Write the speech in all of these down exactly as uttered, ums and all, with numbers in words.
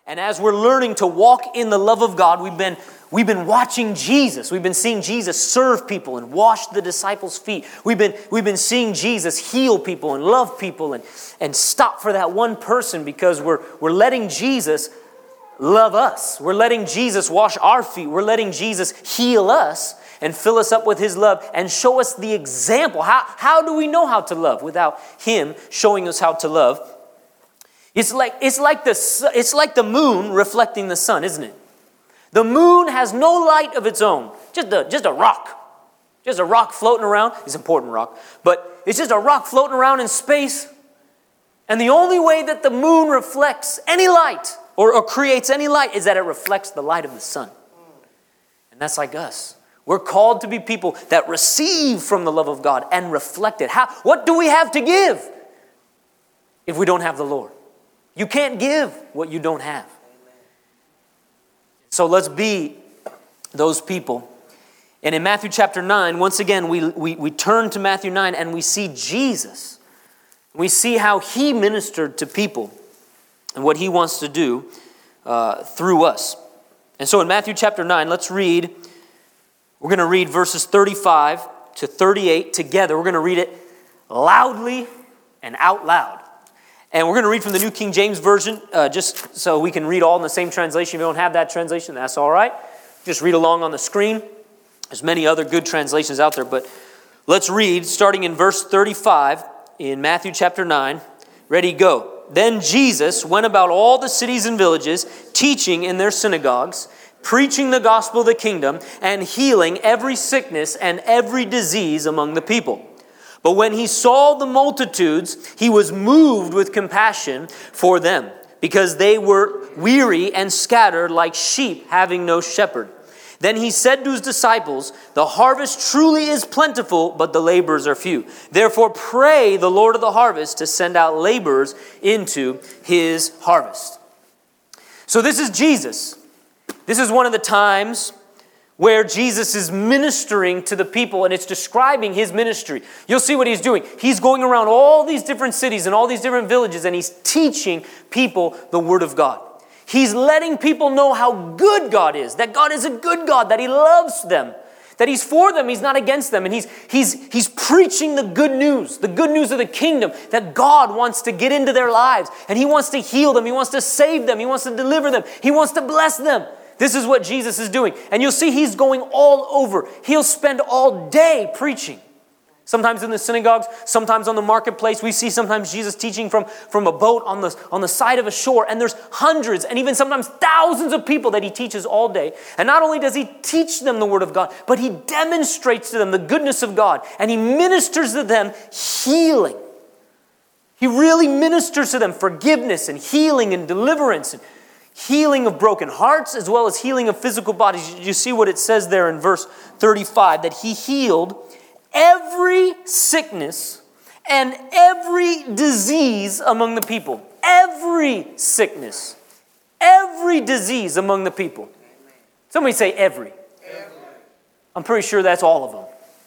And as we're learning to walk in the love of God, we've been, we've been watching Jesus. We've been seeing Jesus serve people and wash the disciples' feet. We've been, we've been seeing Jesus heal people and love people and, and stop for that one person because we're, we're letting Jesus love us. We're letting Jesus wash our feet. We're letting Jesus heal us and fill us up with His love and show us the example. How, how do we know how to love without Him showing us how to love? It's like, it's like the, it's like the moon reflecting the sun, isn't it? The moon has no light of its own. Just a, just a rock. Just a rock floating around. It's an important rock. But it's just a rock floating around in space. And the only way that the moon reflects any light or, or creates any light is that it reflects the light of the sun. And that's like us. We're called to be people that receive from the love of God and reflect it. How, what do we have to give if we don't have the Lord? You can't give what you don't have. So let's be those people. And in Matthew chapter nine, once again, we, we, we turn to Matthew nine and we see Jesus. We see how He ministered to people and what He wants to do uh, through us. And so in Matthew chapter nine, let's read. We're going to read verses thirty-five to thirty-eight together. We're going to read it loudly and out loud. And we're going to read from the New King James Version, uh, just so we can read all in the same translation. If you don't have that translation, that's all right. Just read along on the screen. There's many other good translations out there, but let's read, starting in verse thirty-five in Matthew chapter nine. Ready, go. Then Jesus went about all the cities and villages, teaching in their synagogues, preaching the gospel of the kingdom, and healing every sickness and every disease among the people. But when He saw the multitudes, He was moved with compassion for them, because they were weary and scattered like sheep having no shepherd. Then He said to His disciples, the harvest truly is plentiful, but the laborers are few. Therefore pray the Lord of the harvest to send out laborers into His harvest. So this is Jesus. This is one of the times where Jesus is ministering to the people, and it's describing His ministry. You'll see what He's doing. He's going around all these different cities and all these different villages, and He's teaching people the Word of God. He's letting people know how good God is, that God is a good God, that He loves them, that He's for them, He's not against them. And He's, he's, he's preaching the good news, the good news of the kingdom, that God wants to get into their lives, and He wants to heal them, He wants to save them, He wants to deliver them, He wants to bless them. This is what Jesus is doing. And you'll see He's going all over. He'll spend all day preaching. Sometimes in the synagogues, sometimes on the marketplace. We see sometimes Jesus teaching from, from a boat on the, on the side of a shore. And there's hundreds and even sometimes thousands of people that He teaches all day. And not only does He teach them the Word of God, but He demonstrates to them the goodness of God. And He ministers to them healing. He really ministers to them forgiveness and healing and deliverance and healing of broken hearts as well as healing of physical bodies. You see what it says there in verse thirty-five, that He healed every sickness and every disease among the people. Every sickness, every disease among the people. Somebody say every. every. I'm pretty sure that's all of them.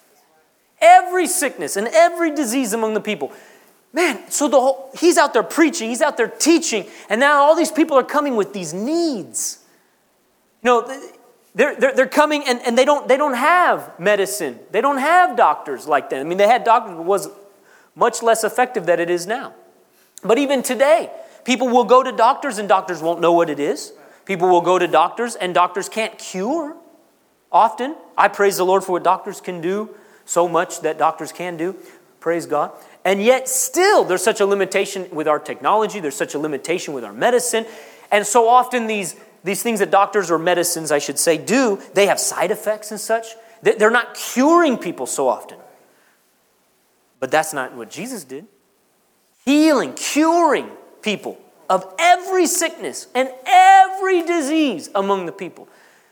Every sickness and every disease among the people. Man, so the whole, He's out there preaching, He's out there teaching, and now all these people are coming with these needs. You know, they're, they're, they're coming and, and they don't they don't have medicine. They don't have doctors like that. I mean, they had doctors, but it was much less effective than it is now. But even today, people will go to doctors and doctors won't know what it is. People will go to doctors and doctors can't cure often. I praise the Lord for what doctors can do, so much that doctors can do. Praise God. And yet still there's such a limitation with our technology. There's such a limitation with our medicine. And so often these, these things that doctors or medicines, I should say, do, they have side effects and such. They're not curing people so often. But that's not what Jesus did. Healing, curing people of every sickness and every disease among the people.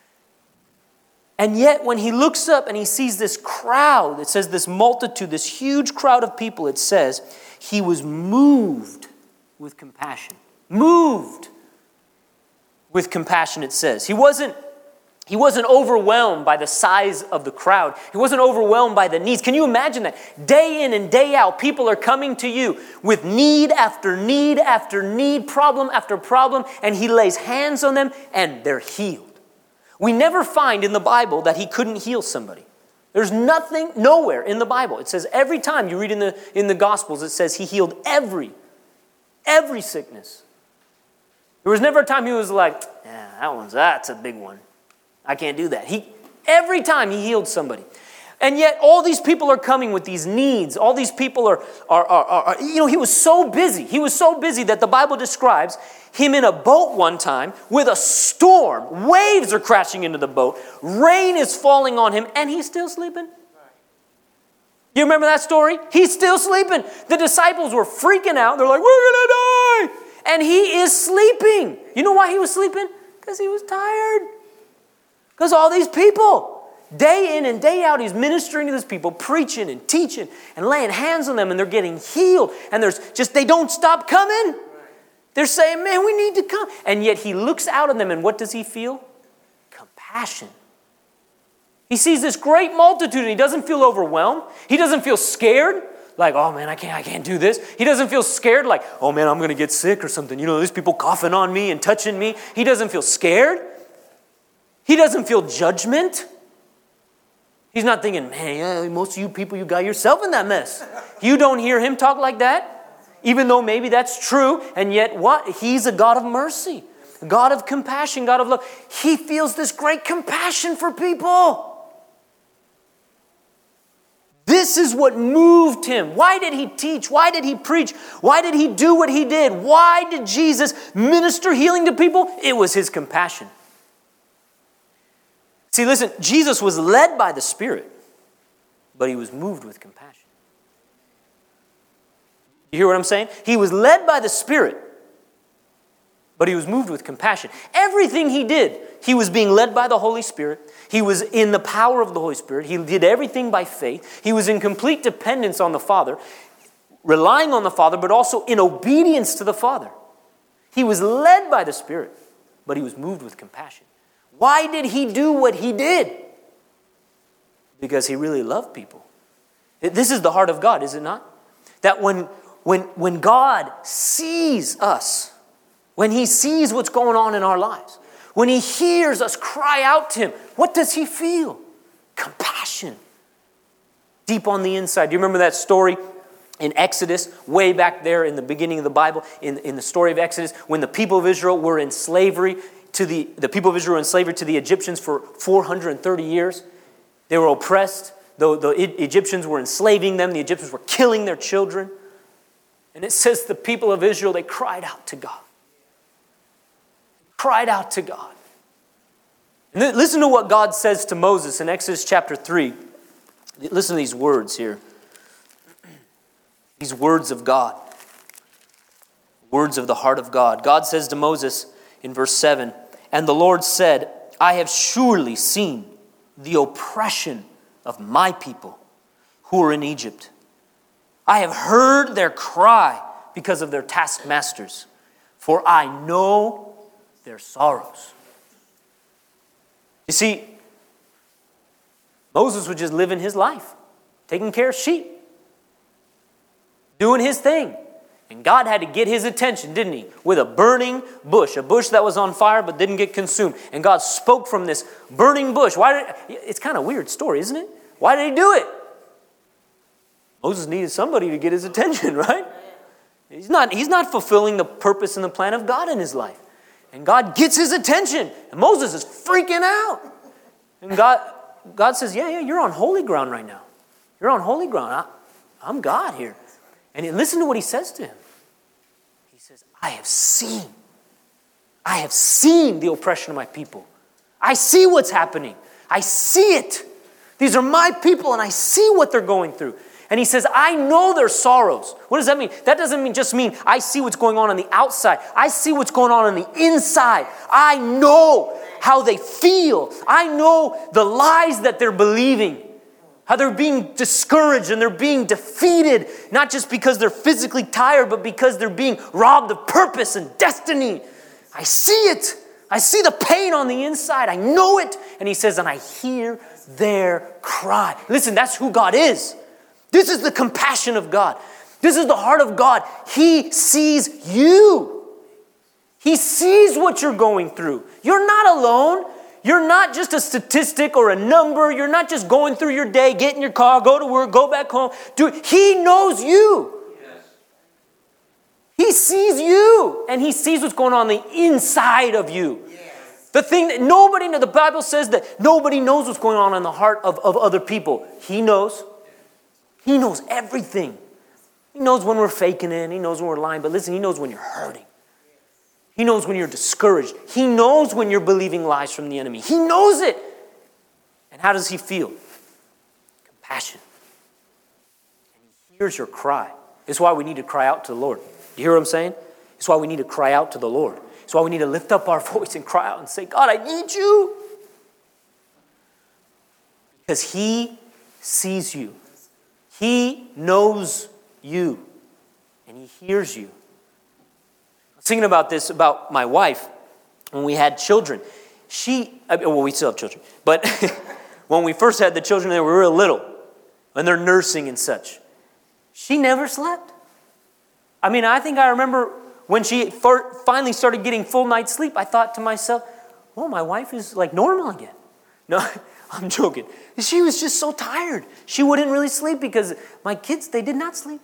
And yet when He looks up and He sees this crowd, it says this multitude, this huge crowd of people, it says, He was moved with compassion. Moved with compassion, it says. He wasn't, He wasn't overwhelmed by the size of the crowd. He wasn't overwhelmed by the needs. Can you imagine that? Day in and day out, people are coming to you with need after need after need, problem after problem, and he lays hands on them and they're healed. We never find in the Bible that he couldn't heal somebody. There's nothing, nowhere in the Bible. It says every time you read in the, in the Gospels, it says he healed every, every sickness. There was never a time he was like, yeah, that one's, that's a big one. I can't do that. He, every time he healed somebody. And yet all these people are coming with these needs. All these people are, are, are, are, you know, he was so busy. He was so busy that the Bible describes him in a boat one time with a storm. Waves are crashing into the boat. Rain is falling on him and he's still sleeping. You remember that story? He's still sleeping. The disciples were freaking out. They're like, we're going to die. And he is sleeping. You know why he was sleeping? Because he was tired. Because all these people, day in and day out, he's ministering to these people, preaching and teaching and laying hands on them, and they're getting healed. And there's just, they don't stop coming. They're saying, man, we need to come. And yet he looks out on them, and what does he feel? Compassion. He sees this great multitude, and he doesn't feel overwhelmed. He doesn't feel scared. Like, oh man, I can't, I can't do this. He doesn't feel scared like, oh man, I'm going to get sick or something. You know, these people coughing on me and touching me. He doesn't feel scared. He doesn't feel judgment. He's not thinking, man, yeah, most of you people, you got yourself in that mess. You don't hear him talk like that, even though maybe that's true. And yet what? He's a God of mercy, a God of compassion, God of love. He feels this great compassion for people. This is what moved him. Why did he teach? Why did he preach? Why did he do what he did? Why did Jesus minister healing to people? It was his compassion. See, listen, Jesus was led by the Spirit, but he was moved with compassion. You hear what I'm saying? He was led by the Spirit, but he was moved with compassion. Everything he did, he was being led by the Holy Spirit. He was in the power of the Holy Spirit. He did everything by faith. He was in complete dependence on the Father, relying on the Father, but also in obedience to the Father. He was led by the Spirit, but he was moved with compassion. Why did he do what he did? Because he really loved people. This is the heart of God, is it not? That when, when, when God sees us, when he sees what's going on in our lives, when he hears us cry out to him, what does he feel? Compassion. Deep on the inside. Do you remember that story in Exodus, way back there in the beginning of the Bible, in, in the story of Exodus, when the people of Israel were in slavery to the, the people of Israel were in slavery to the Egyptians for four hundred thirty years. They were oppressed. The, the Egyptians were enslaving them. The Egyptians were killing their children. And it says the people of Israel, they cried out to God. Cried out to God. And then listen to what God says to Moses in Exodus chapter three. Listen to these words here. These words of God. Words of the heart of God. God says to Moses in verse seven, and the Lord said, I have surely seen the oppression of my people who are in Egypt. I have heard their cry because of their taskmasters, for I know their sorrows. You see, Moses was just living his life, taking care of sheep, doing his thing. And God had to get his attention, didn't he? With a burning bush, a bush that was on fire but didn't get consumed. And God spoke from this burning bush. Why did? It's kind of a weird story, isn't it? Why did he do it? Moses needed somebody to get his attention, right? He's not, he's not fulfilling the purpose and the plan of God in his life. And God gets his attention. And Moses is freaking out. And God, God says, yeah, yeah, you're on holy ground right now. You're on holy ground. I, I'm God here. And listen to what he says to him. He says, I have seen. I have seen the oppression of my people. I see what's happening. I see it. These are my people and I see what they're going through. And he says, I know their sorrows. What does that mean? That doesn't mean just mean I see what's going on on the outside. I see what's going on on the inside. I know how they feel. I know the lies that they're believing. How they're being discouraged and they're being defeated, not just because they're physically tired, but because they're being robbed of purpose and destiny. I see it. I see the pain on the inside. I know it, And he says, and I hear their cry. Listen, that's who God is. This is the compassion of God. This is the heart of God. He sees you. He sees what you're going through. You're not alone. You're not just a statistic or a number. You're not just going through your day, get in your car, go to work, go back home. Dude, He knows you. Yes. He sees you. And He sees what's going on the inside of you. Yes. The thing that nobody knows, the Bible says that nobody knows what's going on in the heart of, of other people. He knows. He knows everything. He knows when we're faking it. He knows when we're lying. But listen, He knows when you're hurting. He knows when you're discouraged. He knows when you're believing lies from the enemy. He knows it. And how does He feel? Compassion. And He hears your cry. It's why we need to cry out to the Lord. Do you hear what I'm saying? It's why we need to cry out to the Lord. It's why we need to lift up our voice and cry out and say, God, I need you. Because He sees you. He knows you. And He hears you. Thinking about this about my wife when we had children. She, well, we still have children, but when we first had the children, they were real little, and they're nursing and such. She never slept. I mean, I think I remember when she finally started getting full night's sleep, I thought to myself, oh, my wife is like normal again. No, I'm joking. She was just so tired. She wouldn't really sleep because my kids, they did not sleep.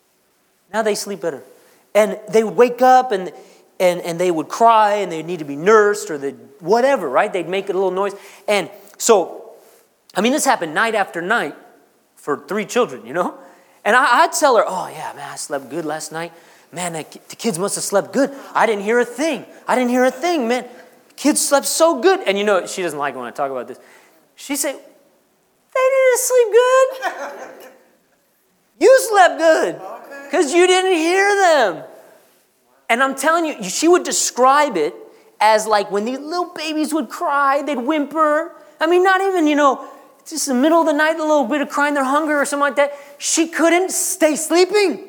Now they sleep better. And they would wake up and, and, and they would cry and they'd need to be nursed or they'd whatever, right? They'd make a little noise. And so, I mean, this happened night after night for three children, you know? And I, I'd tell her, oh, yeah, man, I slept good last night. Man, that, the kids must have slept good. I didn't hear a thing. I didn't hear a thing, man. Kids slept so good. And you know, she doesn't like when I talk about this. She said, they didn't sleep good. You slept good. Because you didn't hear them. And I'm telling you, she would describe it as like when these little babies would cry, they'd whimper. I mean, not even, you know, just in the middle of the night, a little bit of crying, their hunger or something like that. She couldn't stay sleeping.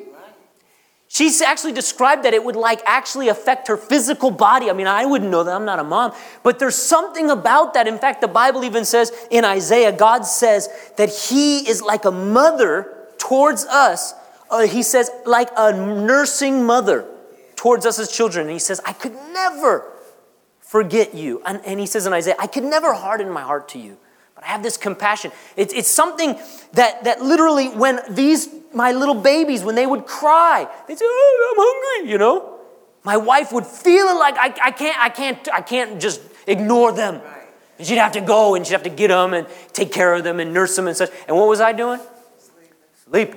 She's actually described that it would like actually affect her physical body. I mean, I wouldn't know that. I'm not a mom. But there's something about that. In fact, the Bible even says in Isaiah, God says that He is like a mother towards us. Uh, he says, like a nursing mother towards us as children. And He says, I could never forget you. And, and He says in Isaiah, I could never harden my heart to you. But I have this compassion. It's, it's something that, that literally when these, my little babies, when they would cry, they'd say, oh, I'm hungry, you know. My wife would feel it like, I, I can't, I can't, I can't just ignore them. And she'd have to go and she'd have to get them and take care of them and nurse them and such. And what was I doing? Sleeping. Sleeping.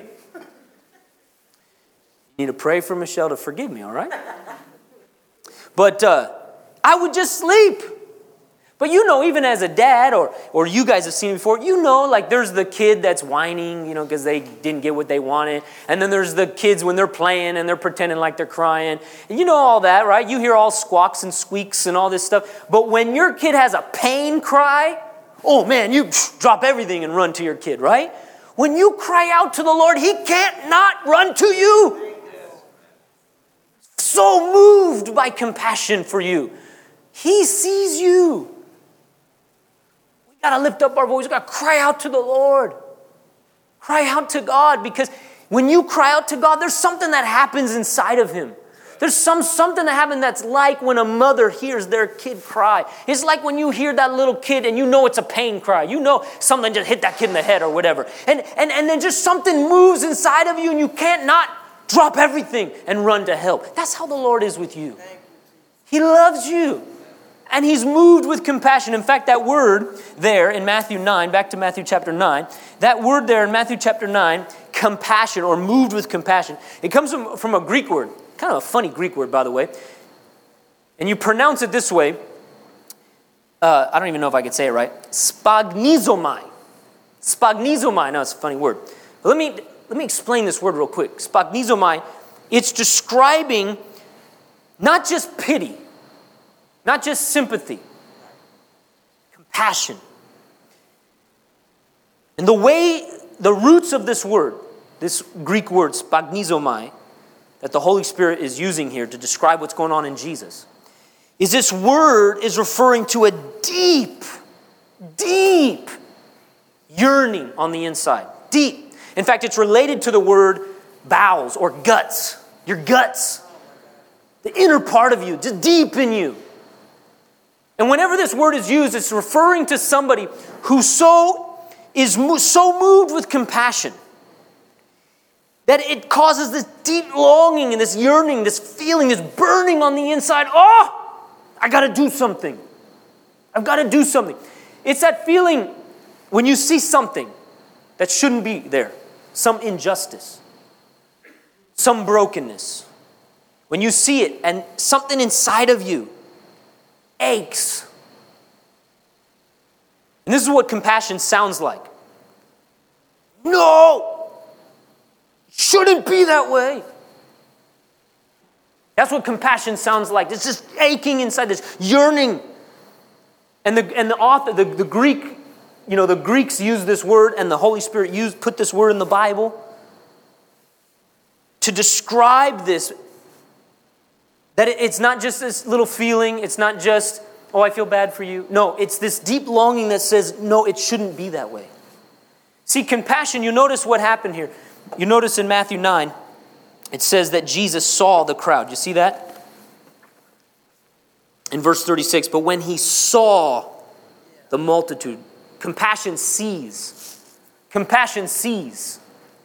You need to pray for Michelle to forgive me, all right? But uh, I would just sleep. But you know, even as a dad, or or you guys have seen it before, you know, like there's the kid that's whining, you know, because they didn't get what they wanted. And then there's the kids when they're playing and they're pretending like they're crying. And you know all that, right? You hear all squawks and squeaks and all this stuff. But when your kid has a pain cry, oh man, you drop everything and run to your kid, right? When you cry out to the Lord, He can't not run to you. So moved by compassion for you. He sees you. We got to lift up our voice. We got to cry out to the Lord. Cry out to God, because when you cry out to God, there's something that happens inside of Him. There's some something that happens that's like when a mother hears their kid cry. It's like when you hear that little kid and you know it's a pain cry. You know something just hit that kid in the head or whatever. And, and, and then just something moves inside of you and you can't not drop everything and run to help. That's how the Lord is with you. He loves you. And He's moved with compassion. In fact, that word there in Matthew nine, back to Matthew chapter nine, that word there in Matthew chapter nine, compassion or moved with compassion, it comes from, from a Greek word. Kind of a funny Greek word, by the way. And you pronounce it this way. Uh, I don't even know if I could say it right. Spagnizomai. Spagnizomai. No, it's a funny word. But let me... Let me explain this word real quick. Spagnizomai, it's describing not just pity, not just sympathy, compassion. And the way, the roots of this word, this Greek word, spagnizomai, that the Holy Spirit is using here to describe what's going on in Jesus, is this word is referring to a deep, deep yearning on the inside. Deep. In fact, it's related to the word bowels or guts. Your guts. The inner part of you, just deep in you. And whenever this word is used, it's referring to somebody who so is mo- so moved with compassion that it causes this deep longing and this yearning, this feeling, this burning on the inside. Oh, I got to do something. I've got to do something. It's that feeling when you see something that shouldn't be there, some injustice, some brokenness. When you see it and something inside of you aches. And this is what compassion sounds like. No! Shouldn't be that way. That's what compassion sounds like. It's just aching inside, this yearning. And the and the author, the, the Greek, you know, the Greeks use this word, and the Holy Spirit used put this word in the Bible to describe this. That it, it's not just this little feeling. It's not just, oh, I feel bad for you. No, it's this deep longing that says, no, it shouldn't be that way. See, compassion, you notice what happened here. You notice in Matthew nine, it says that Jesus saw the crowd. You see that? In verse thirty-six, but when he saw the multitude, compassion sees. Compassion sees.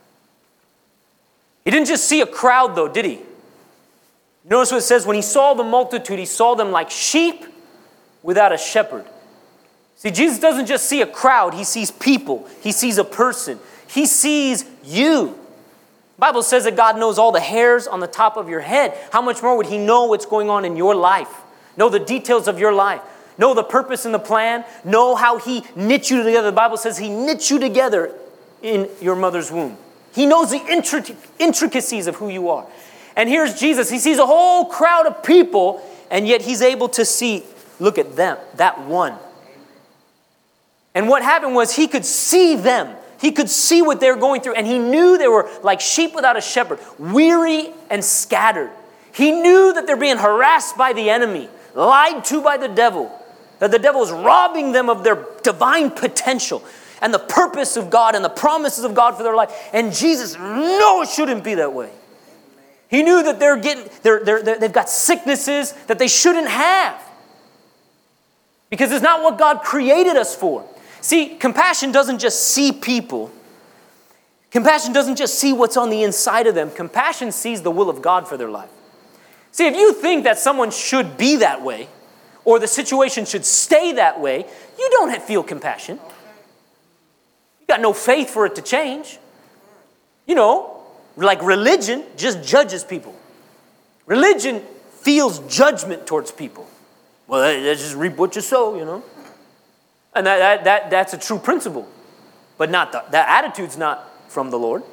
He didn't just see a crowd though, did he? Notice what it says, when he saw the multitude, he saw them like sheep without a shepherd. See, Jesus doesn't just see a crowd, he sees people. He sees a person. He sees you. The Bible says that God knows all the hairs on the top of your head. How much more would he know what's going on in your life? Know the details of your life. Know the purpose and the plan. Know how he knit you together. The Bible says he knit you together in your mother's womb. He knows the intric- intricacies of who you are. And here's Jesus. He sees a whole crowd of people, and yet he's able to see, look at them, that one. And what happened was he could see them. He could see what they were going through, and he knew they were like sheep without a shepherd, weary and scattered. He knew that they're being harassed by the enemy, lied to by the devil, that the devil is robbing them of their divine potential and the purpose of God and the promises of God for their life. And Jesus, no, it shouldn't be that way. He knew that they're getting, they're, they're, they're, they've got sicknesses that they shouldn't have, because it's not what God created us for. See, compassion doesn't just see people. Compassion doesn't just see what's on the inside of them. Compassion sees the will of God for their life. See, if you think that someone should be that way, or the situation should stay that way, you don't feel compassion. You got no faith for it to change. You know, like religion just judges people. Religion feels judgment towards people. Well, that's just reap what you sow, you know. And that, that, that that's a true principle. But not the, that attitude's not from the Lord.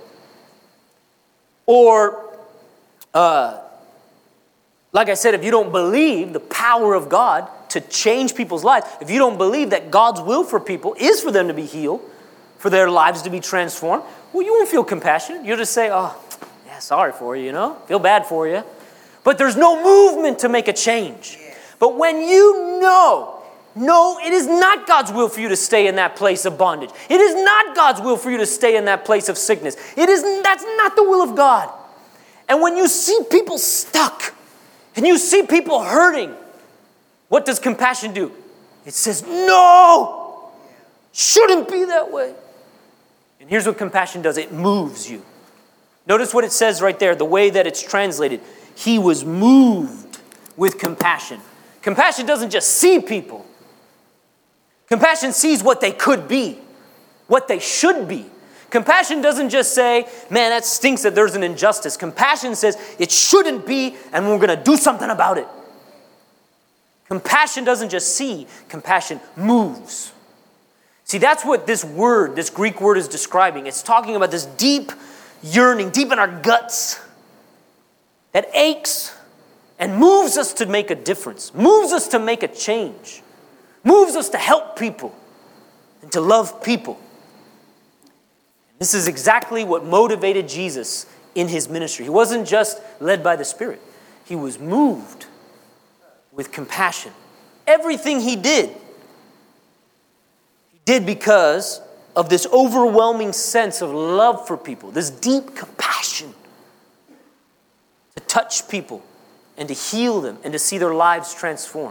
Or, uh, like I said, if you don't believe the power of God to change people's lives, if you don't believe that God's will for people is for them to be healed, for their lives to be transformed, well, you won't feel compassionate. You'll just say, oh, yeah, sorry for you, you know, feel bad for you. But there's no movement to make a change. But when you know, no, it is not God's will for you to stay in that place of bondage. It is not God's will for you to stay in that place of sickness. It is, that's not the will of God. And when you see people stuck, and you see people hurting, what does compassion do? It says, no, shouldn't be that way. And here's what compassion does. It moves you. Notice what it says right there, the way that it's translated. He was moved with compassion. Compassion doesn't just see people. Compassion sees what they could be, what they should be. Compassion doesn't just say, man, that stinks that there's an injustice. Compassion says it shouldn't be, and we're going to do something about it. Compassion doesn't just see, compassion moves. See, that's what this word, this Greek word is describing. It's talking about this deep yearning, deep in our guts, that aches and moves us to make a difference, moves us to make a change, moves us to help people and to love people. This is exactly what motivated Jesus in his ministry. He wasn't just led by the Spirit. He was moved with compassion. Everything he did did because of this overwhelming sense of love for people, this deep compassion to touch people and to heal them and to see their lives transformed.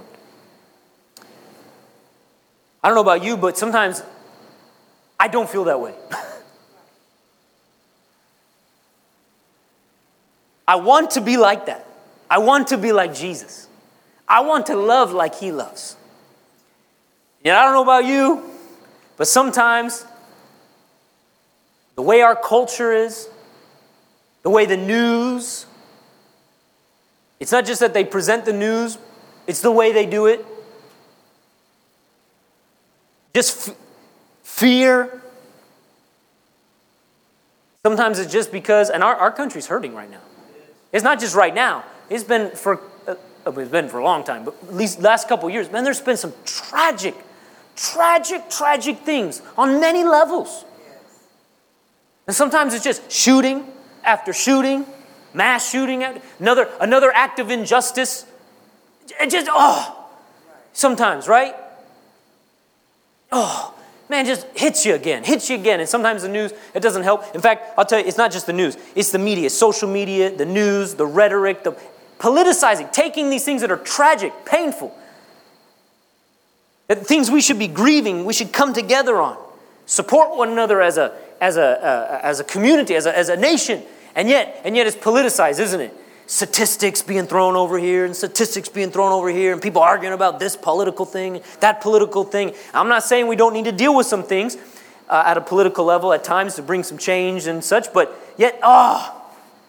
I don't know about you, but sometimes I don't feel that way. I want to be like that. I want to be like Jesus. I want to love like he loves. And I don't know about you, but sometimes the way our culture is, the way the news, it's not just that they present the news, it's the way they do it. Just f- fear. Sometimes it's just because, and our, our country's hurting right now. It's not just right now. It's been for uh, it's been for a long time, but at least last couple of years, man, there's been some tragic, tragic, tragic things on many levels. And sometimes it's just shooting after shooting, mass shooting, after, another another act of injustice. It just oh, sometimes, right? Oh. Man, just hits you again, hits you again. And sometimes the news, it doesn't help. In fact, I'll tell you, it's not just the news. It's the media, social media, the news, the rhetoric, the politicizing, taking these things that are tragic, painful, that things we should be grieving, we should come together on, support one another as a as a uh, as a community, as a as a nation. And yet, and yet it's politicized, isn't it? Statistics being thrown over here and statistics being thrown over here and people arguing about this political thing, that political thing. I'm not saying we don't need to deal with some things uh, at a political level at times to bring some change and such, but yet, oh,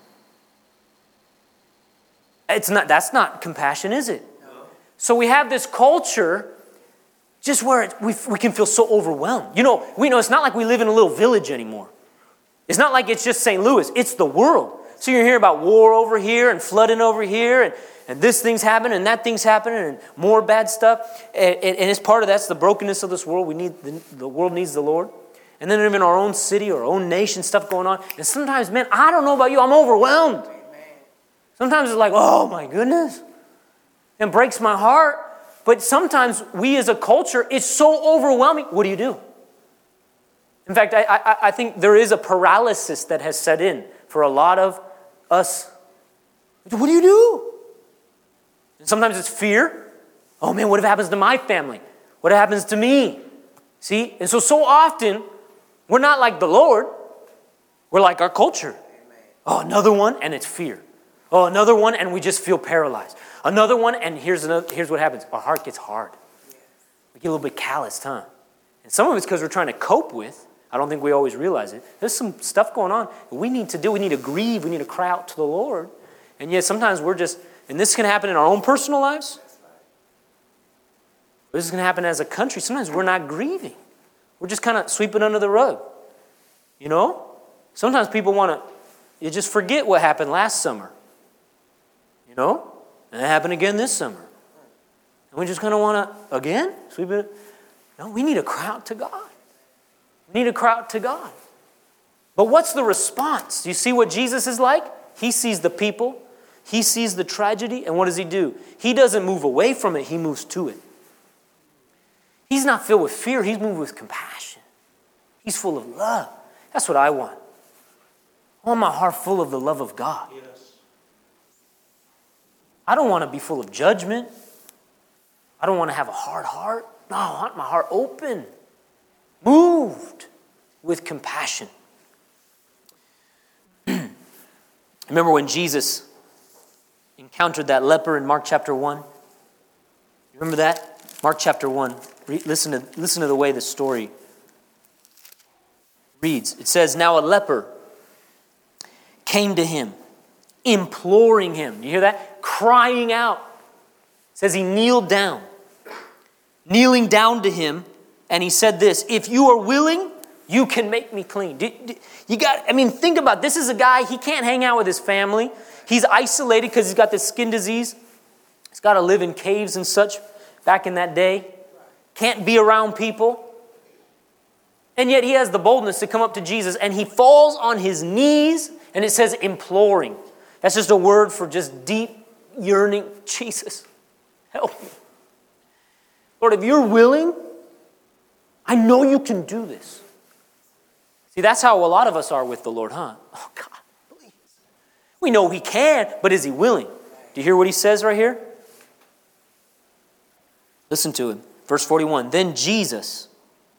it's not. That's not compassion, is it? No. So we have this culture just where it, we, we can feel so overwhelmed. You know, we know it's not like we live in a little village anymore. It's not like it's just Saint Louis. It's the world. So you hear about war over here and flooding over here and, and this thing's happening and that thing's happening and more bad stuff. And, and, and it's part of that's the brokenness of this world. We need the, the world needs the Lord. And then even our own city or our own nation, stuff going on. And sometimes, man, I don't know about you, I'm overwhelmed. Sometimes it's like, oh my goodness. It breaks my heart. But sometimes we as a culture, it's so overwhelming. What do you do? In fact, I, I, I think there is a paralysis that has set in for a lot of us. What do you do? And sometimes it's fear. Oh man, what if it happens to my family? What happens to me? See? And so, so often, we're not like the Lord. We're like our culture. Oh, another one, and it's fear. Oh, another one, and we just feel paralyzed. Another one, and here's another, here's what happens. Our heart gets hard. We get a little bit calloused, huh? And some of it's because we're trying to cope with. I don't think we always realize it. There's some stuff going on that we need to do. We need to grieve. We need to cry out to the Lord. And yet sometimes we're just, and this can happen in our own personal lives. This is going to happen as a country. Sometimes we're not grieving. We're just kind of sweeping under the rug. You know? Sometimes people want to, you just forget what happened last summer. You know? And it happened again this summer. And we just kind of want to, again, sweep it. No, we need to cry out to God. We need to cry out to God. But what's the response? Do you see what Jesus is like? He sees the people. He sees the tragedy. And what does he do? He doesn't move away from it. He moves to it. He's not filled with fear. He's moved with compassion. He's full of love. That's what I want. I want my heart full of the love of God. Yes. I don't want to be full of judgment. I don't want to have a hard heart. No, I want my heart open. Moved with compassion. Remember when Jesus encountered that leper in Mark chapter one? Remember that? Mark chapter one. Re- listen to, listen to the way the story reads. It says, now a leper came to him, imploring him. You hear that? Crying out. It says he kneeled down. Kneeling down to him, and he said this, if you are willing, you can make me clean. You got, I mean, think about it. This is a guy, he can't hang out with his family. He's isolated because he's got this skin disease. He's got to live in caves and such back in that day. Can't be around people. And yet he has the boldness to come up to Jesus, and he falls on his knees, and it says imploring. That's just a word for just deep yearning. Jesus, help me. Lord, if you're willing, I know you can do this. See, that's how a lot of us are with the Lord, huh? Oh, God, please. We know he can, but is he willing? Do you hear what he says right here? Listen to him. Verse forty-one. Then Jesus,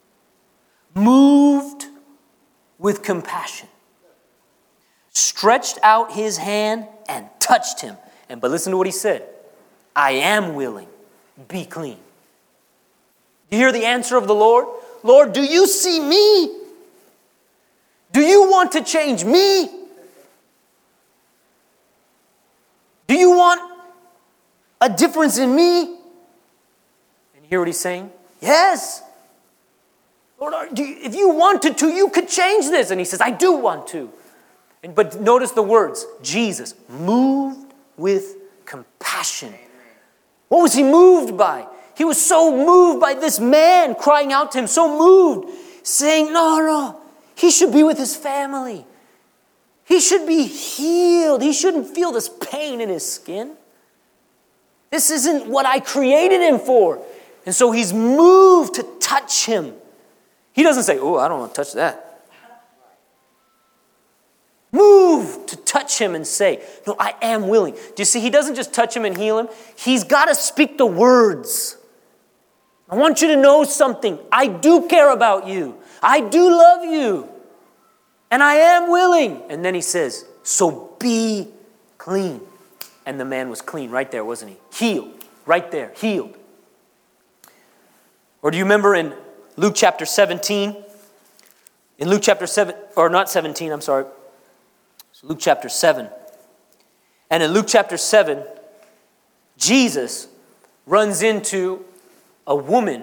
moved with compassion, stretched out his hand and touched him. And but listen to what he said. I am willing. Be clean. You hear the answer of the Lord? Lord, do you see me? Do you want to change me? Do you want a difference in me? And you hear what he's saying? Yes. Lord, do you, if you wanted to, you could change this. And he says, I do want to. And, but notice the words. Jesus moved with compassion. What was he moved by? He was so moved by this man crying out to him, so moved, saying, no, no, he should be with his family. He should be healed. He shouldn't feel this pain in his skin. This isn't what I created him for. And so he's moved to touch him. He doesn't say, oh, I don't want to touch that. Move to touch him and say, no, I am willing. Do you see, he doesn't just touch him and heal him. He's got to speak the words. I want you to know something. I do care about you. I do love you. And I am willing. And then he says, so be clean. And the man was clean right there, wasn't he? Healed. Right there. Healed. Or do you remember in Luke chapter seventeen? In Luke chapter seven, or not seventeen, I'm sorry. It's Luke chapter seven. And in Luke chapter seven, Jesus runs into a woman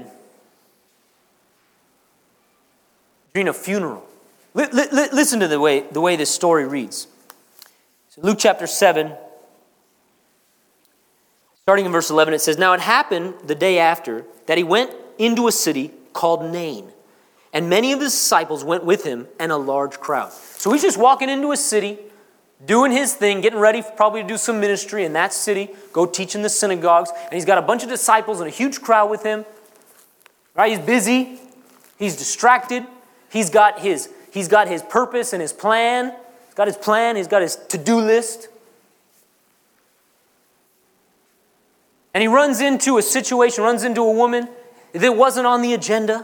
during a funeral. L- l- listen to the way, the way this story reads. So Luke chapter seven, starting in verse eleven, it says, now it happened the day after that he went into a city called Nain. And many of his disciples went with him and a large crowd. So he's just walking into a city, doing his thing, getting ready probably to do some ministry in that city, go teach in the synagogues. And he's got a bunch of disciples and a huge crowd with him. Right? He's busy. He's distracted. He's got his, he's got his purpose and his plan. He's got his plan. He's got his to-do list. And he runs into a situation, runs into a woman that wasn't on the agenda.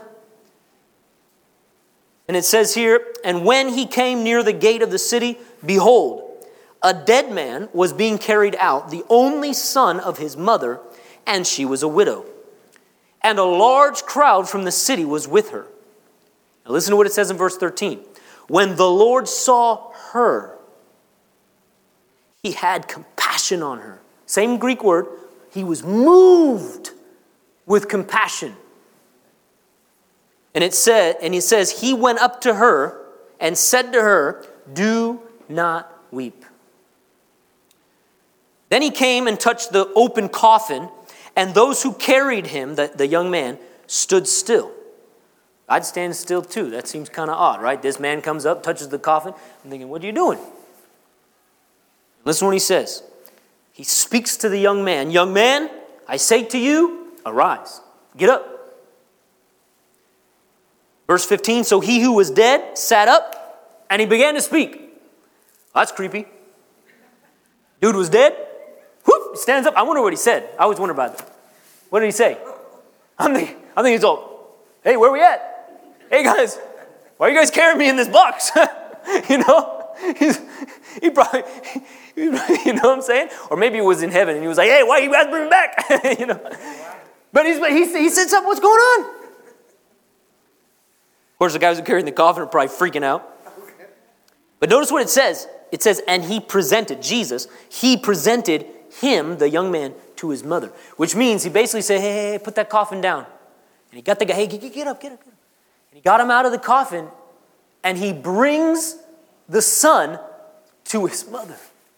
And it says here, and when he came near the gate of the city, behold, a dead man was being carried out, the only son of his mother, and she was a widow. And a large crowd from the city was with her. Now listen to what it says in verse thirteen. When the Lord saw her, he had compassion on her. Same Greek word. He was moved with compassion. And it said, and he says, he went up to her and said to her, do not weep. Then he came and touched the open coffin, and those who carried him, the, the young man, stood still. I'd stand still too. That seems kind of odd, right? This man comes up, touches the coffin. I'm thinking, what are you doing? Listen to what he says. He speaks to the young man. Young man, I say to you, arise. Get up. Verse fifteen, so he who was dead sat up and he began to speak. That's creepy. Dude was dead. Whoop, stands up. I wonder what he said. I always wonder about that. What did he say? I'm thinking, I'm thinking he's all, hey, where we at? Hey guys, why are you guys carrying me in this box? you know? He's, he probably, you know what I'm saying? Or maybe he was in heaven and he was like, hey, why you guys bring me back? you know? But he's, he, he said something, what's going on? Of course, the guys who are carrying the coffin are probably freaking out. But notice what it says. It says, and he presented, Jesus, he presented him, the young man, to his mother. Which means he basically said, hey, hey, hey, put that coffin down. And he got the guy, hey, get, get up, get up, get up. And he got him out of the coffin, and he brings the son to his mother.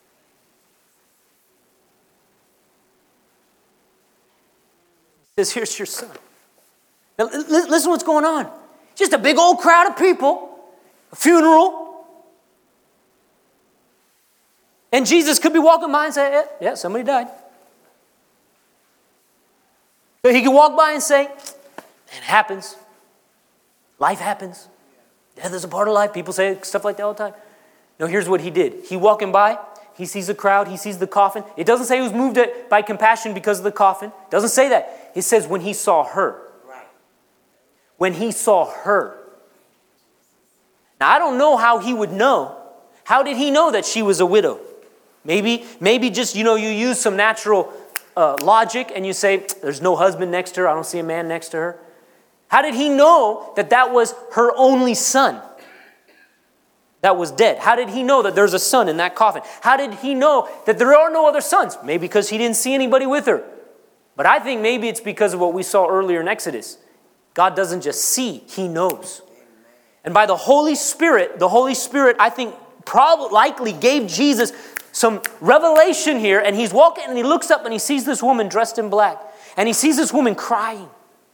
He says, here's your son. Now, listen to what's going on. Just a big old crowd of people, a funeral. And Jesus could be walking by and say, yeah, yeah, somebody died. So he could walk by and say, it happens. Life happens. Death is a part of life. People say stuff like that all the time. No, here's what he did. He walking by, he sees the crowd, he sees the coffin. It doesn't say he was moved by compassion because of the coffin. It doesn't say that. It says when he saw her. When he saw her. Now, I don't know how he would know. How did he know that she was a widow? Maybe, maybe just, you know, you use some natural uh, logic and you say, there's no husband next to her. I don't see a man next to her. How did he know that that was her only son that was dead? How did he know that there's a son in that coffin? How did he know that there are no other sons? Maybe because he didn't see anybody with her. But I think maybe it's because of what we saw earlier in Exodus. God doesn't just see, he knows. And by the Holy Spirit, the Holy Spirit, I think, probably likely gave Jesus some revelation here. And he's walking and he looks up and he sees this woman dressed in black. And he sees this woman crying.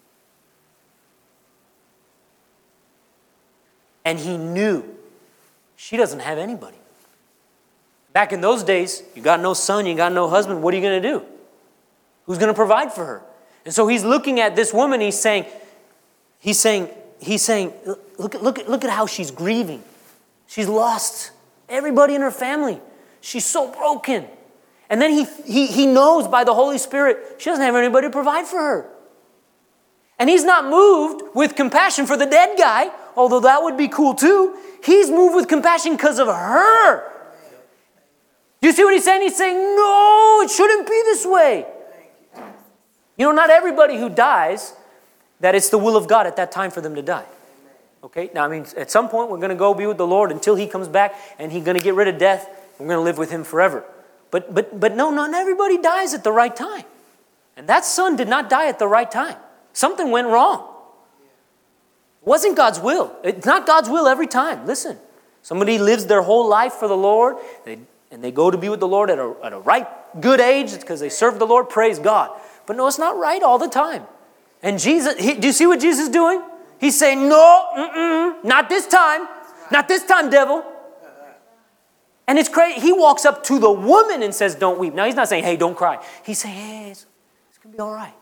And he knew she doesn't have anybody. Back in those days, you got no son, you got no husband. What are you going to do? Who's going to provide for her? And so he's looking at this woman. He's saying, he's saying, he's saying, look at, look at, look at how she's grieving. She's lost everybody in her family. She's so broken. And then he, he, he knows by the Holy Spirit, she doesn't have anybody to provide for her. And he's not moved with compassion for the dead guy, although that would be cool too. He's moved with compassion because of her. Do you see what he's saying? He's saying, no, it shouldn't be this way. You know, not everybody who dies, that it's the will of God at that time for them to die. Okay? Now, I mean, at some point, we're going to go be with the Lord until he comes back, and he's going to get rid of death. We're going to live with him forever. But, but, but no, not everybody dies at the right time. And that son did not die at the right time. Something went wrong. It wasn't God's will. It's not God's will every time. Listen, somebody lives their whole life for the Lord, they, and they go to be with the Lord at a, at a right good age because they serve the Lord, praise God. But no, it's not right all the time. And Jesus, he, do you see what Jesus is doing? He's saying, no, mm-mm, not this time. Not this time, devil. And it's crazy. He walks up to the woman and says, don't weep. Now, he's not saying, hey, don't cry. He's saying, hey, it's, it's going to be all right.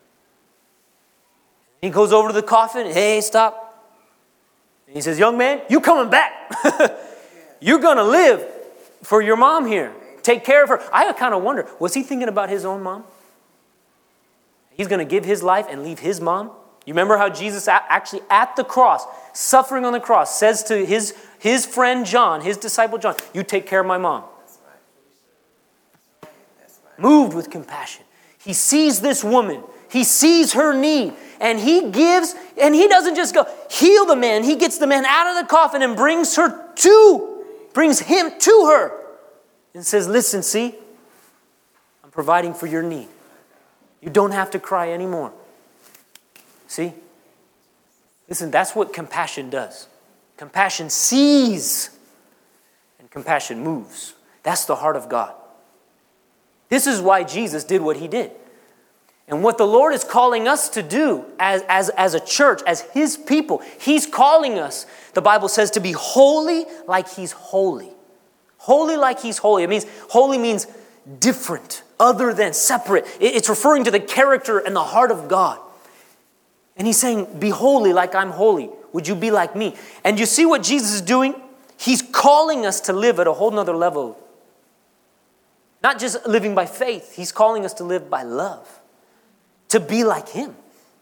He goes over to the coffin. Hey, stop. And he says, young man, you coming back. You're going to live for your mom here. Take care of her. I kind of wonder, was he thinking about his own mom? He's going to give his life and leave his mom? You remember how Jesus actually at the cross, suffering on the cross, says to his, his friend John, his disciple John, you take care of my mom. Moved with compassion. He sees this woman. He sees her need. And he gives, and he doesn't just go heal the man. He gets the man out of the coffin and brings her to, brings him to her. And says, listen, see, I'm providing for your need. You don't have to cry anymore. See? Listen, that's what compassion does. Compassion sees, and compassion moves. That's the heart of God. This is why Jesus did what he did. And what the Lord is calling us to do as, as, as a church, as his people, he's calling us, the Bible says, to be holy like he's holy. Holy like he's holy. It means, holy means different, other than, separate. It's referring to the character and the heart of God. And he's saying, be holy like I'm holy. Would you be like me? And you see what Jesus is doing? He's calling us to live at a whole nother level. Not just living by faith. He's calling us to live by love. To be like him.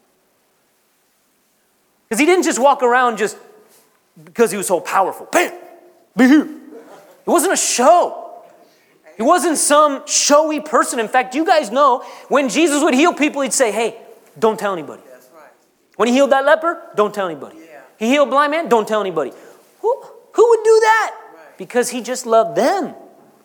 Because he didn't just walk around just because he was so powerful. Bam! Be here. It wasn't a show. He wasn't some showy person. In fact, you guys know when Jesus would heal people, he'd say, hey, don't tell anybody. That's right. When he healed that leper, don't tell anybody. Yeah. He healed a blind man, don't tell anybody. Who, who would do that? Right. Because he just loved them.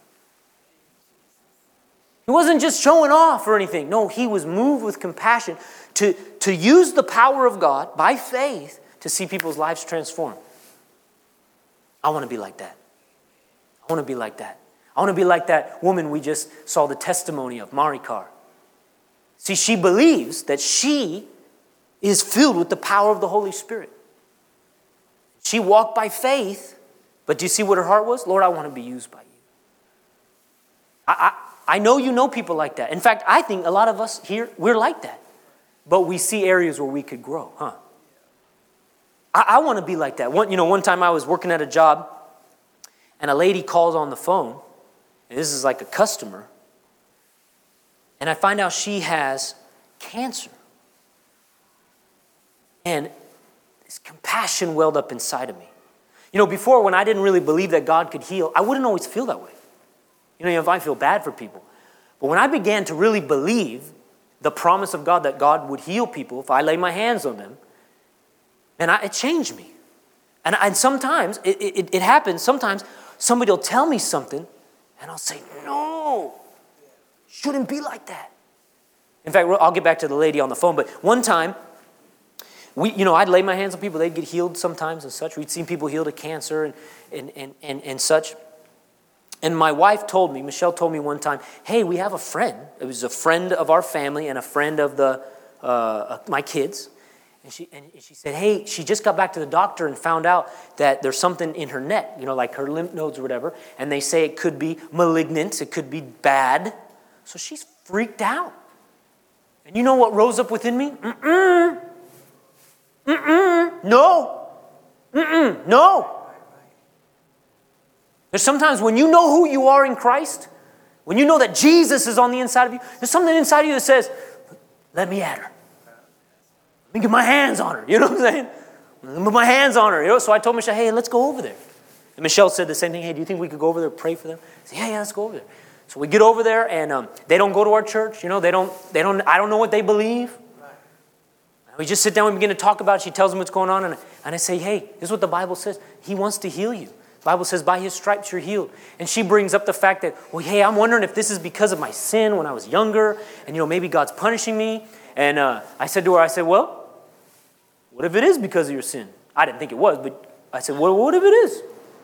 He wasn't just showing off or anything. No, he was moved with compassion to, to use the power of God by faith to see people's lives transformed. I want to be like that. I want to be like that. I want to be like that woman we just saw the testimony of, Marikar. See, she believes that she is filled with the power of the Holy Spirit. She walked by faith, but do you see what her heart was? Lord, I want to be used by you. I... I I know you know people like that. In fact, I think a lot of us here, we're like that. But we see areas where we could grow, huh? I, I want to be like that. One, you know, one time I was working at a job, and a lady calls on the phone, and this is like a customer, and I find out she has cancer. And this compassion welled up inside of me. You know, before, when I didn't really believe that God could heal, I wouldn't always feel that way. You know, if I feel bad for people. But when I began to really believe the promise of God that God would heal people if I lay my hands on them, and I, it changed me. And, and sometimes, it, it, it happens, sometimes somebody will tell me something, and I'll say, no, shouldn't be like that. In fact, I'll get back to the lady on the phone, but one time, we, you know, I'd lay my hands on people, they'd get healed sometimes and such. We'd seen people healed of cancer and, and, and, and, and such. And my wife told me, Michelle told me one time, hey, we have a friend. It was a friend of our family and a friend of the uh, my kids. And she and she said, hey, she just got back to the doctor and found out that there's something in her neck, you know, like her lymph nodes or whatever. And they say it could be malignant, it could be bad. So she's freaked out. And you know what rose up within me? Mm-mm. Mm-mm. No. Mm-mm. No. There's sometimes when you know who you are in Christ, when you know that Jesus is on the inside of you, there's something inside of you that says, let me at her. Let me get my hands on her. You know what I'm saying? Let me put my hands on her. You know? So I told Michelle, hey, let's go over there. And Michelle said the same thing. Hey, do you think we could go over there and pray for them? I said, yeah, yeah, let's go over there. So we get over there, and um, they don't go to our church. You know, they don't, they don't, I don't know what they believe. We just sit down and begin to talk about it. She tells them what's going on. And, and I say, hey, this is what the Bible says. He wants to heal you. The Bible says, by his stripes you're healed. And she brings up the fact that, well, hey, I'm wondering if this is because of my sin when I was younger. And, you know, maybe God's punishing me. And uh, I said to her, I said, well, what if it is because of your sin? I didn't think it was, but I said, well, what if it is?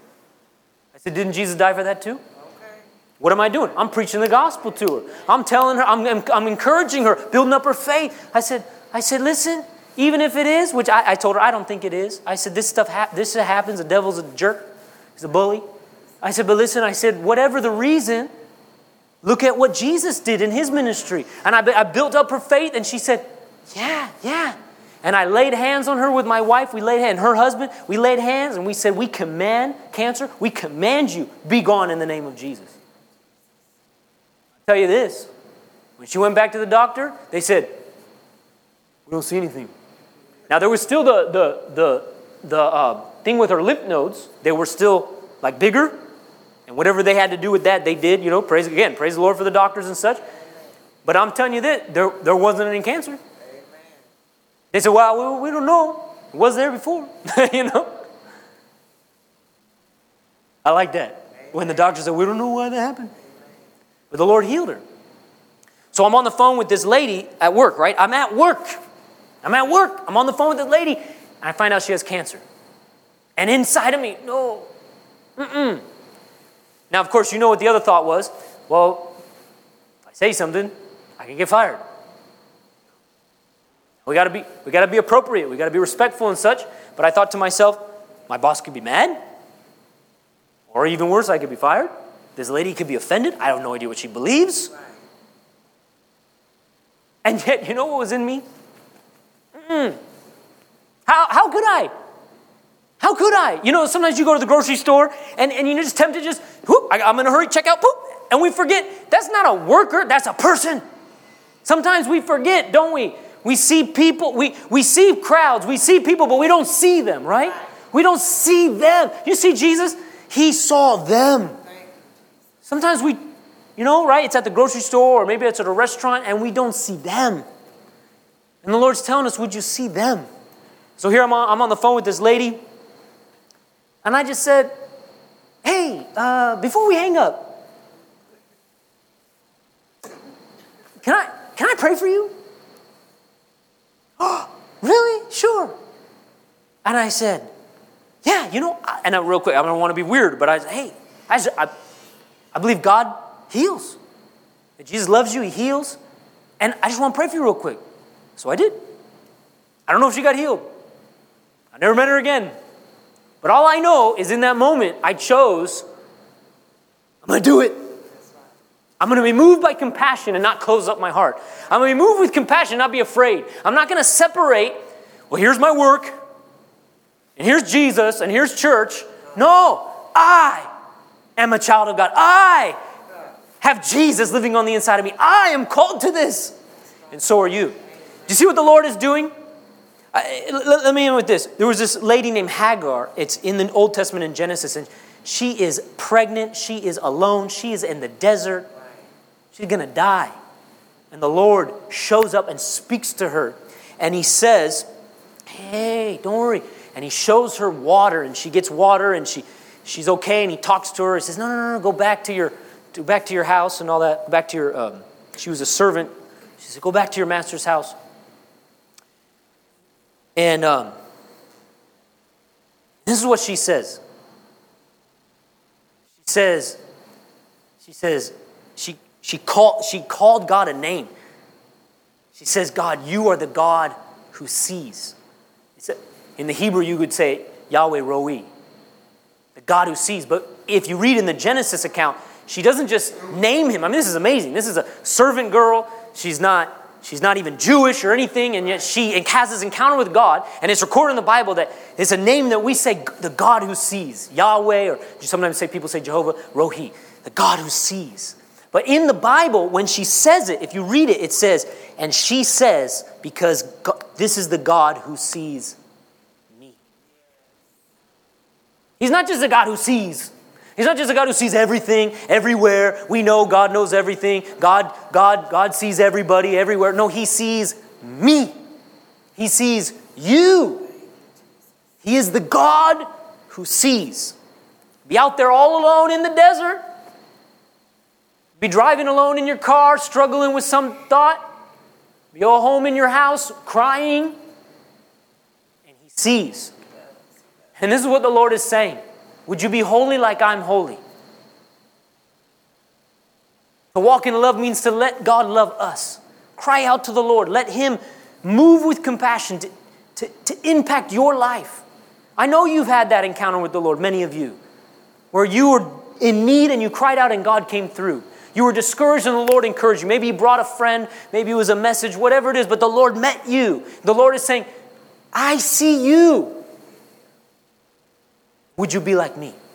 I said, didn't Jesus die for that too? What am I doing? I'm preaching the gospel to her. I'm telling her, I'm, I'm, I'm encouraging her, building up her faith. I said, I said, listen, even if it is, which I, I told her, I don't think it is. I said, this stuff, ha- this happens. The devil's a jerk. He's a bully. I said, but listen, I said, whatever the reason, look at what Jesus did in his ministry. And I, I built up her faith, and she said, yeah, yeah. And I laid hands on her with my wife. We laid hands, her husband, we laid hands, and we said, we command cancer, we command you, be gone in the name of Jesus. I'll tell you this, when she went back to the doctor, they said, we don't see anything. Now, there was still the the the the uh, thing with her lymph nodes. They were still like bigger, and whatever they had to do with that, they did. You know, praise again, praise the Lord for the doctors and such. But I'm telling you that there there wasn't any cancer. They said, "Well, we, we don't know. It was there before." You know. I like that when the doctor said, "We don't know why that happened," but the Lord healed her. So I'm on the phone with this lady at work. Right? I'm at work. I'm at work. I'm on the phone with this lady, and I find out she has cancer. And inside of me, no, mm-mm. Now, of course, you know what the other thought was. Well, if I say something, I can get fired. We gotta be, we gotta be appropriate. We gotta be respectful and such. But I thought to myself, my boss could be mad, or even worse, I could be fired. This lady could be offended. I have no idea what she believes. And yet, you know what was in me? Mm. How how could I? How could I? You know, sometimes you go to the grocery store and, and you're just tempted to just, whoop, I, I'm in a hurry, check out, poop. And we forget, that's not a worker, that's a person. Sometimes we forget, don't we? We see people, we, we see crowds, we see people, but we don't see them, right? We don't see them. You see Jesus? He saw them. Sometimes we, you know, right? It's at the grocery store or maybe it's at a restaurant and we don't see them. And the Lord's telling us, would you see them? So here I'm on, I'm on the phone with this lady. And I just said, hey, uh, before we hang up, can I, can I pray for you? Oh, really? Sure. And I said, yeah, you know, and I, real quick, I don't want to be weird, but I said, hey, I, just, I, I believe God heals. That Jesus loves you, he heals. And I just want to pray for you real quick. So I did. I don't know if she got healed. I never met her again. But all I know is in that moment, I chose, I'm going to do it. I'm going to be moved by compassion and not close up my heart. I'm going to be moved with compassion and not be afraid. I'm not going to separate, well, here's my work. And here's Jesus, and here's church. No, I am a child of God. I have Jesus living on the inside of me. I am called to this. And so are you. Do you see what the Lord is doing? I, let, let me end with this. There was this lady named Hagar. It's in the Old Testament in Genesis. And she is pregnant. She is alone. She is in the desert. She's going to die. And the Lord shows up and speaks to her. And he says, hey, don't worry. And he shows her water. And she gets water. And she she's okay. And he talks to her. He says, no, no, no, no. Go back to your, go back to your house and all that. Go back to your, um, she was a servant. She said, go back to your master's house. And um, this is what she says. She says, she says, she she called she called God a name. She says, God, you are the God who sees. In the Hebrew, you would say Yahweh Roi, the God who sees. But if you read in the Genesis account, she doesn't just name him. I mean, this is amazing. This is a servant girl. She's not. She's not even Jewish or anything, and yet she has this encounter with God, and it's recorded in the Bible that it's a name that we say, the God who sees, Yahweh, or sometimes say people say Jehovah, Rohi, the God who sees. But in the Bible, when she says it, if you read it, it says, and she says, because God, this is the God who sees me. He's not just a God who sees. He's not just a God who sees everything, everywhere. We know God knows everything. God, God, God sees everybody, everywhere. No, he sees me. He sees you. He is the God who sees. Be out there all alone in the desert. Be driving alone in your car, struggling with some thought. Be all home in your house, crying. And he sees. And this is what the Lord is saying. Would you be holy like I'm holy? To walk in love means to let God love us. Cry out to the Lord. Let him move with compassion to, to, to impact your life. I know you've had that encounter with the Lord, many of you, where you were in need and you cried out and God came through. You were discouraged and the Lord encouraged you. Maybe he brought a friend, maybe it was a message, whatever it is, but the Lord met you. The Lord is saying, I see you. Would you be like me?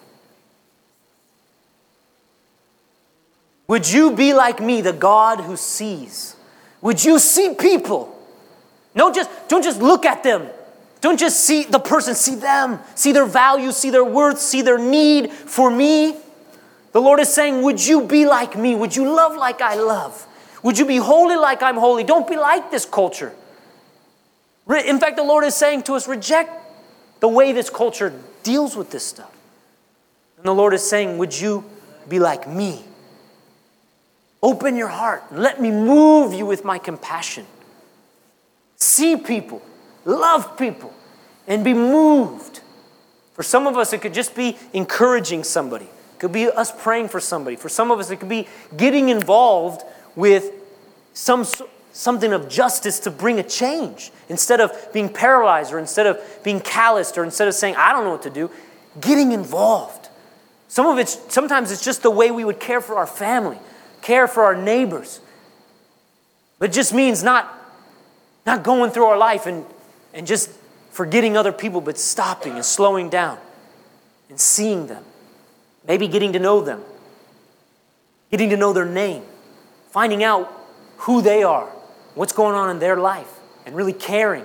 Would you be like me, the God who sees? Would you see people? No, just don't just look at them. Don't just see the person, see them. See their value, see their worth, see their need for me. The Lord is saying, would you be like me? Would you love like I love? Would you be holy like I'm holy? Don't be like this culture. In fact, the Lord is saying to us, reject the way this culture deals with this stuff. And the Lord is saying, would you be like me? Open your heart. Let me move you with my compassion. See people. Love people. And be moved. For some of us, it could just be encouraging somebody. It could be us praying for somebody. For some of us, it could be getting involved with some something of justice to bring a change. Instead of being paralyzed or instead of being calloused or instead of saying, I don't know what to do, getting involved. Some of it's, sometimes it's just the way we would care for our family, care for our neighbors. But it just means not, not going through our life and, and just forgetting other people, but stopping and slowing down and seeing them. Maybe getting to know them. Getting to know their name. Finding out who they are. What's going on in their life. And really caring.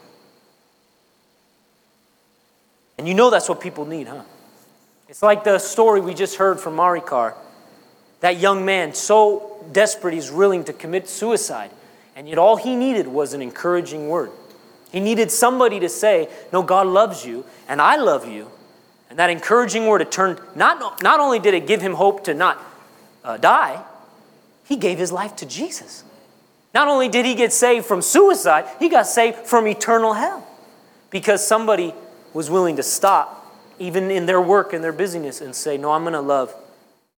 And you know that's what people need, huh? It's like the story we just heard from Marikar. That young man, so desperate he's willing to commit suicide. And yet all he needed was an encouraging word. He needed somebody to say, no, God loves you and I love you. And that encouraging word, it turned, not, not only did it give him hope to not uh, die, he gave his life to Jesus. Not only did he get saved from suicide, he got saved from eternal hell. Because somebody was willing to stop, even in their work and their busyness, and say, no, I'm going to love